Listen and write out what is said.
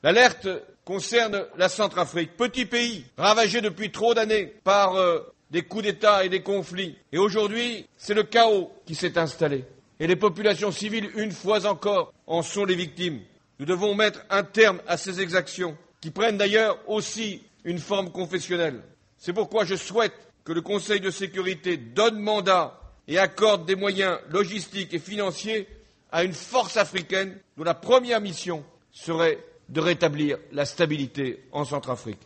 L'alerte concerne la Centrafrique, petit pays ravagé depuis trop d'années par des coups d'État et des conflits. Et aujourd'hui, c'est le chaos qui s'est installé. Et les populations civiles, une fois encore, en sont les victimes. Nous devons mettre un terme à ces exactions, qui prennent d'ailleurs aussi une forme confessionnelle. C'est pourquoi je souhaite que le Conseil de sécurité donne mandat et accorde des moyens logistiques et financiers à une force africaine dont la première mission serait de rétablir la stabilité en Centrafrique.